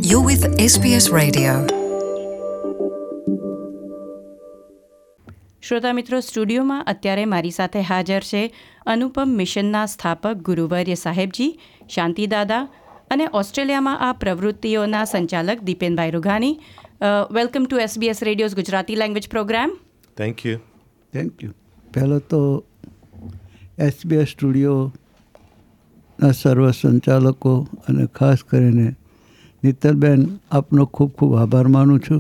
You're with SBS Radio. શ્રોતા મિત્રો, સ્ટુડિયોમાં અત્યારે મારી સાથે હાજર છે અનુપમ મિશનના સ્થાપક ગુરુવર્ય સાહેબજી, શાંતિદાદા અને ઓસ્ટ્રેલિયામાં આ પ્રવૃત્તિઓના સંચાલક દીપેનભાઈ રૂઘાની. Welcome to SBS radio's Gujarati language programme. Thank you. પહેલો તો SBS સ્ટુડિયોના સર્વ સંચાલકો અને ખાસ કરીને નીતલબેન, આપનો ખૂબ ખૂબ આભાર માનું છું.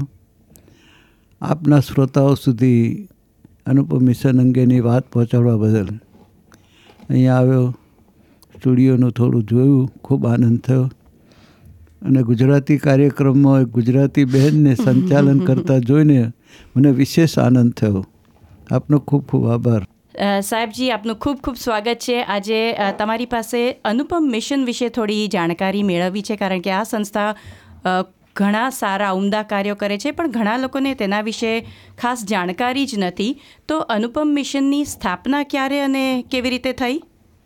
આપના શ્રોતાઓ સુધી અનુપમ મિશન અંગેની વાત પહોંચાડવા બદલ. અહીંયા આવ્યો, સ્ટુડિયોનું થોડું જોયું, ખૂબ આનંદ થયો અને ગુજરાતી કાર્યક્રમમાં એક ગુજરાતી બહેનને સંચાલન કરતા જોઈને મને વિશેષ આનંદ થયો. આપનો ખૂબ ખૂબ આભાર. સાહેબજી, આપનું ખૂબ ખૂબ સ્વાગત છે. આજે તમારી પાસે અનુપમ મિશન વિશે થોડી જાણકારી મેળવવી છે, કારણ કે આ સંસ્થા ઘણા સારા ઉમદા કાર્યો કરે છે, પણ ઘણા લોકોને તેના વિશે ખાસ જાણકારી જ નથી. તો અનુપમ મિશનની સ્થાપના ક્યારે અને કેવી રીતે થઈ?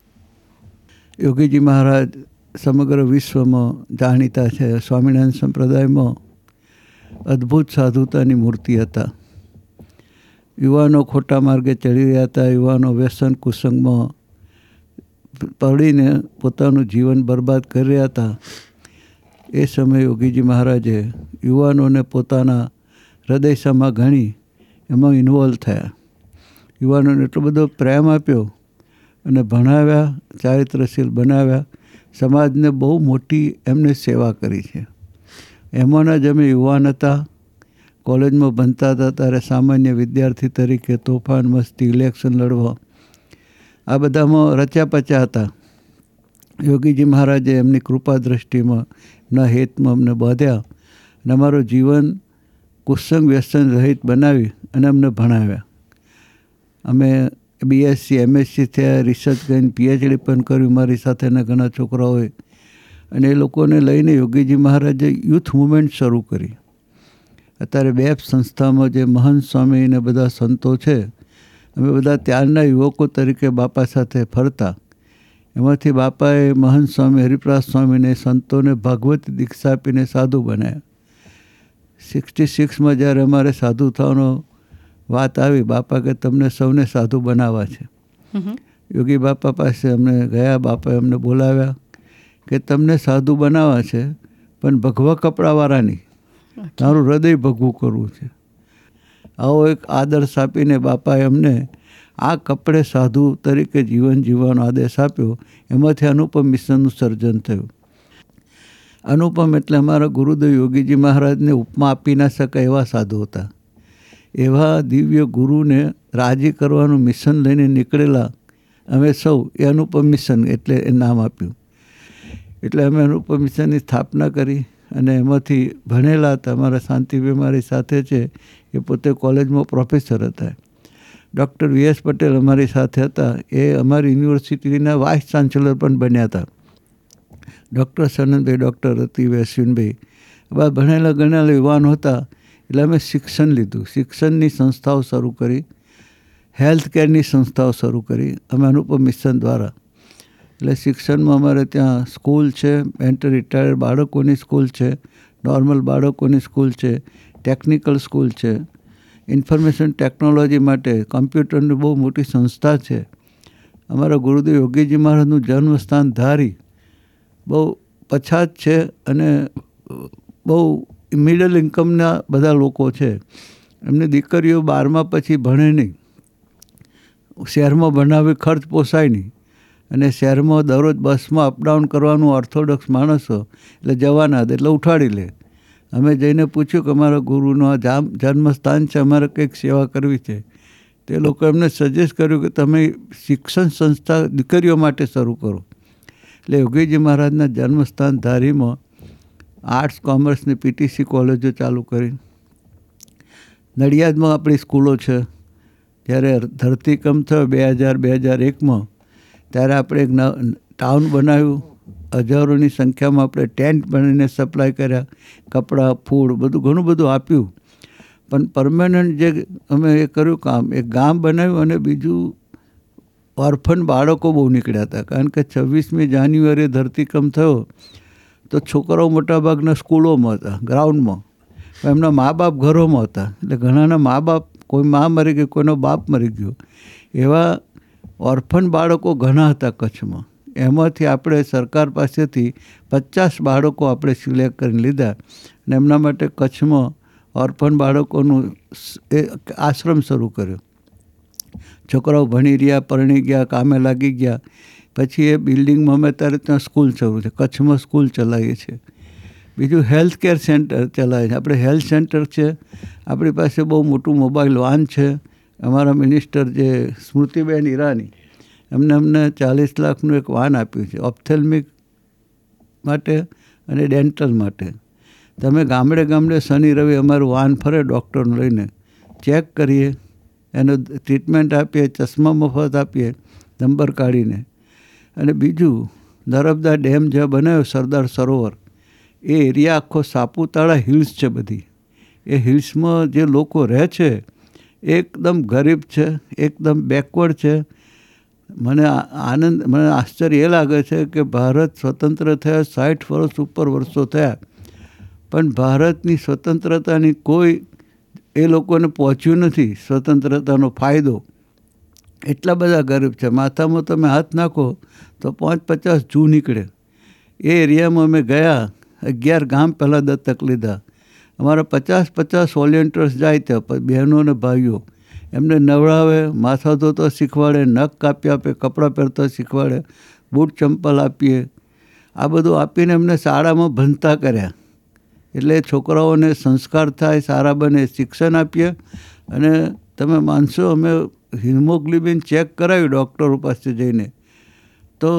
યોગીજી મહારાજ સમગ્ર વિશ્વમાં જાણીતા છે. સ્વામિનારાયણ સંપ્રદાયમાં અદ્ભુત સાધુતાની મૂર્તિ હતા. યુવાનો ખોટા માર્ગે ચડી રહ્યા હતા. યુવાનો વ્યસન કુસંગમાં પડીને પોતાનું જીવન બરબાદ કરી રહ્યા હતા. એ સમયે યોગીજી મહારાજે યુવાનોને પોતાના હૃદયસામાં ગણી એમાં ઇન્વોલ્વ થયા. યુવાનોને એટલો બધો પ્રેમ આપ્યો અને ભણાવ્યા, ચારિત્રશીલ બનાવ્યા. સમાજને બહુ મોટી એમને સેવા કરી છે. એમાંના જ અમે યુવાન હતા. કોલેજમાં ભણતા હતા ત્યારે સામાન્ય વિદ્યાર્થી તરીકે તોફાન, મસ્તી, ઇલેક્શન લડવા, આ બધામાં રચ્યા પચ્યા હતા. યોગીજી મહારાજે એમની કૃપા દ્રષ્ટિમાં ન હેતમાં અમને બાંધ્યા અને અમારું જીવન કુસંગ વ્યસન રહિત બનાવી અને અમને ભણાવ્યા. અમે BSc, MSc થયા, રિસર્ચ કરીને PhD પણ કર્યું મારી સાથેના ઘણા છોકરાઓએ. અને એ લોકોને લઈને યોગીજી મહારાજે યુથ મુવમેન્ટ શરૂ કરી. અત્યારે બેપ સંસ્થામાં જે મહંત સ્વામી ને બધા સંતો છે, અમે બધા ત્યારના યુવકો તરીકે બાપા સાથે ફરતા. એમાંથી બાપાએ મહંત સ્વામી, હરિપ્રાસ સ્વામીને સંતોને ભાગવત દીક્ષા આપીને સાધુ બનાવ્યા. 66માં જ્યારે અમારે સાધુ થવાનો વાત આવી, બાપા કે તમને સૌને સાધુ બનાવવા છે. યોગી બાપા પાસે અમને ગયા. બાપાએ અમને બોલાવ્યા કે તમને સાધુ બનાવવા છે, પણ ભગવા કપડાવાળા નહીં, તારું હૃદય ભગવું કરવું છે. આવો એક આદર્શ આપીને બાપાએ અમને આ કપડે સાધુ તરીકે જીવન જીવવાનો આદેશ આપ્યો. એમાંથી અનુપમ મિશનનું સર્જન થયું. અનુપમ એટલે અમારા ગુરુદેવ યોગીજી મહારાજને ઉપમા આપી ના શકાય એવા સાધુ હતા. એવા દિવ્ય ગુરુને રાજી કરવાનું મિશન લઈને નીકળેલા અમે સૌ, એ અનુપમ મિશન એટલે એ નામ આપ્યું. એટલે અમે અનુપમ મિશનની સ્થાપના કરી અને એમાંથી ભણેલા હતા. અમારા શાંતિભાઈ મારી સાથે છે, એ પોતે કોલેજમાં પ્રોફેસર હતા. ડૉક્ટર VS પટેલ અમારી સાથે હતા, એ અમારી યુનિવર્સિટીના વાઇસ ચાન્સેલર પણ બન્યા હતા. ડૉક્ટર સનંદભાઈ, ડૉક્ટર રતિભાઈ, અશ્વિનભાઈ, બધા ભણેલા ગણેલા યુવાનો હતા. એટલે અમે શિક્ષણ લીધું. શિક્ષણની સંસ્થાઓ શરૂ કરી, હેલ્થ કેરની સંસ્થાઓ શરૂ કરી અમે અનુપમ મિશન દ્વારા. એટલે શિક્ષણમાં અમારે ત્યાં સ્કૂલ છે, મેન્ટલ રિટાયર્ડ બાળકોની સ્કૂલ છે, નોર્મલ બાળકોની સ્કૂલ છે, ટેકનિકલ સ્કૂલ છે, ઇન્ફોર્મેશન ટેકનોલોજી માટે કમ્પ્યુટરની બહુ મોટી સંસ્થા છે. અમારા ગુરુદેવ યોગીજી મહારાજનું જન્મસ્થાન ધારી બહુ પછાત છે અને બહુ મિડલ ઇન્કમના બધા લોકો છે. એમની દીકરીઓ 12મા પછી ભણે નહીં, શહેરમાં ભણાવી ખર્ચ પોસાય નહીં, અને શહેરમાં દરરોજ બસમાં અપડાઉન કરવાનું ઓર્થોડોક્સ માણસો એટલે જવાના હતા એટલે ઉઠાડી લે. અમે જઈને પૂછ્યું કે અમારા ગુરુનું આ જન્મસ્થાન છે, અમારે કંઈક સેવા કરવી છે. તે લોકો એમને સજેસ્ટ કર્યું કે તમે શિક્ષણ સંસ્થા દીકરીઓ માટે શરૂ કરો. એટલે યોગીજી મહારાજના જન્મસ્થાન ધારીમાં આર્ટ્સ, કોમર્સની PTC કોલેજો ચાલુ કરી. નડિયાદમાં આપણી સ્કૂલો છે. જ્યારે ધરતીકંપ થયો 2000-2001માં, ત્યારે આપણે એક ટાઉન બનાવ્યું. હજારોની સંખ્યામાં આપણે ટેન્ટ બનાવીને સપ્લાય કર્યા, કપડાં, ફૂડ, બધું ઘણું બધું આપ્યું. પણ પરમેનન્ટ જે અમે એ કર્યું કામ, એક ગામ બનાવ્યું. અને બીજું ઓર્ફન બાળકો બહુ નીકળ્યા હતા, કારણ કે 26મી જાન્યુઆરીએ ધરતીકંપ થયો તો છોકરાઓ મોટાભાગના સ્કૂલોમાં હતા, ગ્રાઉન્ડમાં. એમના મા બાપ ઘરોમાં હતા. એટલે ઘણાના મા બાપ, કોઈ મા મરી ગઈ, કોઈનો બાપ મરી ગયો, એવા ઓર્ફન બાળકો ઘણા હતા કચ્છમાં. એમાંથી આપણે સરકાર પાસેથી 50 બાળકો આપણે સિલેક્ટ કરીને લીધા અને એમના માટે કચ્છમાં ઓર્ફન બાળકોનું આશ્રમ શરૂ કર્યો. છોકરાઓ ભણી રહ્યા, પરણી ગયા, કામે લાગી ગયા. પછી એ બિલ્ડિંગમાં અમે અત્યારે ત્યાં સ્કૂલ શરૂ છે, કચ્છમાં સ્કૂલ ચલાવીએ છીએ. બીજું હેલ્થ કેર સેન્ટર ચલાવીએ છીએ. આપણે હેલ્થ સેન્ટર છે, આપણી પાસે બહુ મોટું મોબાઈલ વાન છે. અમારા મિનિસ્ટર જે સ્મૃતિબેન ઈરાની અમને 40 લાખનું એક વાન આપ્યું છે ઓપ્થેલ્મિક માટે અને ડેન્ટલ માટે. તમે ગામડે ગામડે શનિ રવિ અમારું વાન ફરે ડૉક્ટરને લઈને, ચેક કરીએ, એનો ટ્રીટમેન્ટ આપીએ, ચશ્મા મફત આપીએ નંબર કાઢીને. અને બીજું નર્મદા ડેમ જ્યાં બનાવ્યો સરદાર સરોવર, એ એરિયા આખો સાપુતારા હિલ્સ છે બધી. એ હિલ્સમાં જે લોકો રહે છે એકદમ ગરીબ છે, એકદમ બેકવર્ડ છે. મને આશ્ચર્ય એ લાગે છે કે ભારત સ્વતંત્ર થયા 60 વર્ષ ઉપર વર્ષો થયા, પણ ભારતની સ્વતંત્રતાની કોઈ એ લોકોને પહોંચ્યું નથી સ્વતંત્રતાનો ફાયદો. એટલા બધા ગરીબ છે. માથામાં તમે હાથ નાખો તો 5-50 જૂ નીકળે. એ એરિયામાં અમે ગયા, 11 ગામ પહેલાં દત્તક લીધા. અમારા 50 વોલેન્ટિયર્સ જાય ત્યાં, બહેનો અને ભાઈઓ. એમને નવડાવે, માથા ધોતા શીખવાડે, નખ કાપી આપે, કપડાં પહેરતા શીખવાડે, બૂટ ચંપલ આપીએ. આ બધું આપીને એમને શાળામાં ભણતા કર્યા. એટલે છોકરાઓને સંસ્કાર થાય, સારા બને, શિક્ષણ આપીએ. અને તમે માનશો, અમે હિમોગ્લોબિન ચેક કરાવ્યું ડૉક્ટરો પાસે જઈને, તો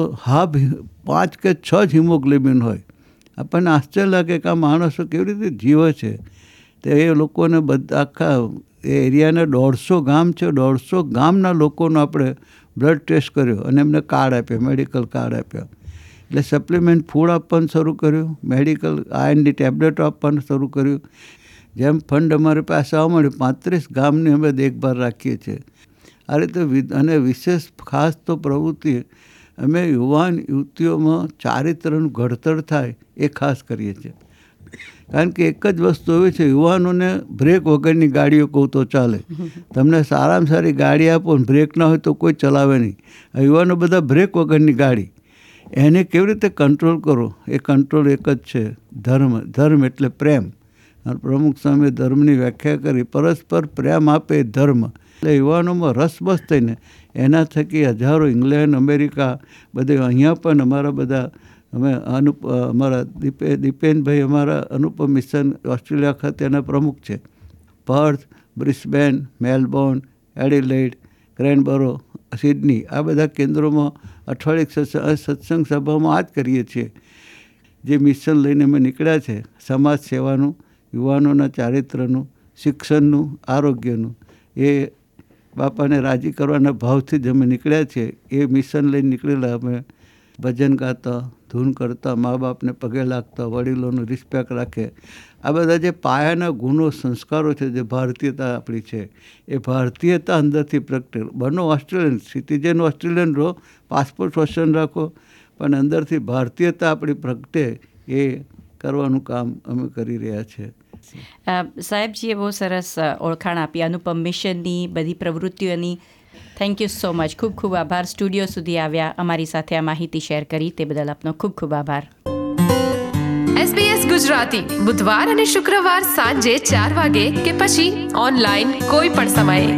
5 કે 6 જ હિમોગ્લોબિન હોય. આપણને આશ્ચર્ય લાગે કે આ માણસો કેવી રીતે જીવે છે. તો એ લોકોને બધા આખા એ એરિયાના 150 ગામ છે, 150 ગામના લોકોનો આપણે બ્લડ ટેસ્ટ કર્યો અને એમને કાર્ડ આપ્યા, મેડિકલ કાર્ડ આપ્યા. એટલે સપ્લિમેન્ટ ફૂડ આપવાનું શરૂ કર્યું, મેડિકલ આયર્નની ટેબ્લેટો આપવાનું શરૂ કર્યું. જેમ ફંડ અમારી પાસે આવવા મળ્યું, 35 ગામની અમે દેખભાળ રાખીએ છીએ. આ રીતે અને વિશેષ ખાસ તો પ્રવૃત્તિ અમે યુવાન યુવતીઓમાં ચારિત્રનું ઘડતર થાય એ ખાસ કરીએ છીએ. કારણ કે એક જ વસ્તુ એવી છે, યુવાનોને બ્રેક વગરની ગાડીઓ કહું તો ચાલે. તમને સારામાં સારી ગાડી આપો ને બ્રેક ના હોય તો કોઈ ચલાવે નહીં. આ યુવાનો બધા બ્રેક વગરની ગાડી, એને કેવી રીતે કંટ્રોલ કરો? એ કંટ્રોલ એક જ છે, ધર્મ. ધર્મ એટલે પ્રેમ. પ્રમુખ સ્વામીએ ધર્મની વ્યાખ્યા કરી, પરસ્પર પ્રેમ આપે ધર્મ. એટલે યુવાનોમાં રસબસ થઈને એના થકી હજારો ઇંગ્લેન્ડ, અમેરિકા, બધે અહીંયા પણ અમારા બધા અમારા દીપેનભાઈ અમારા અનુપમ મિશન ઓસ્ટ્રેલિયા ખાતે એના પ્રમુખ છે. Perth, Brisbane, Melbourne, Adelaide, Canberra, Sydney, આ બધા કેન્દ્રોમાં અઠવાડિયે સત્સંગ સભામાં આ જ કરીએ છીએ. જે મિશન લઈને અમે નીકળ્યા છે, સમાજ સેવાનું, યુવાનોના ચારિત્રનું, શિક્ષણનું, આરોગ્યનું, એ બાપાને રાજી કરવાના ભાવથી જ અમે નીકળ્યા છીએ. એ મિશન લઈને નીકળેલા અમે ભજન ગાતા, ધૂન કરતા, મા બાપને પગે લાગતા, વડીલોનું રિસ્પેક્ટ રાખે. આ બધા જે પાયાના ગુણો, સંસ્કારો છે, જે ભારતીયતા આપણી છે, એ ભારતીયતા અંદરથી પ્રગટે. બનો ઓસ્ટ્રેલિયન, સિટીઝન ઓસ્ટ્રેલિયન રહો, પાસપોર્ટ ઓસ્ટ્રેલિયન રાખો, પણ અંદરથી ભારતીયતા આપણી પ્રગટે એ કરવાનું કામ અમે કરી રહ્યા છીએ. સાહેબજીએ બહુ સરસ ઓળખાણ આપી અનુપમ મિશનની બધી પ્રવૃત્તિઓની. Thank you so much. ખૂબ ખૂબ આભાર. સ્ટુડિયો સુધી આવ્યા, અમારી સાથે આ માહિતી શેર કરી, તે બદલ આપનો ખૂબ ખૂબ આભાર. SBS ગુજરાતી બુધવાર અને શુક્રવાર સાંજે 4 વાગે કે પછી ઓનલાઈન કોઈ પણ સમયે.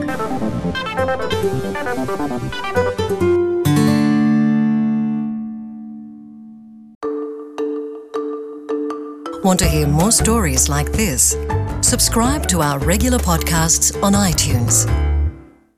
Want to hear more stories like this? Subscribe to our regular podcasts on iTunes.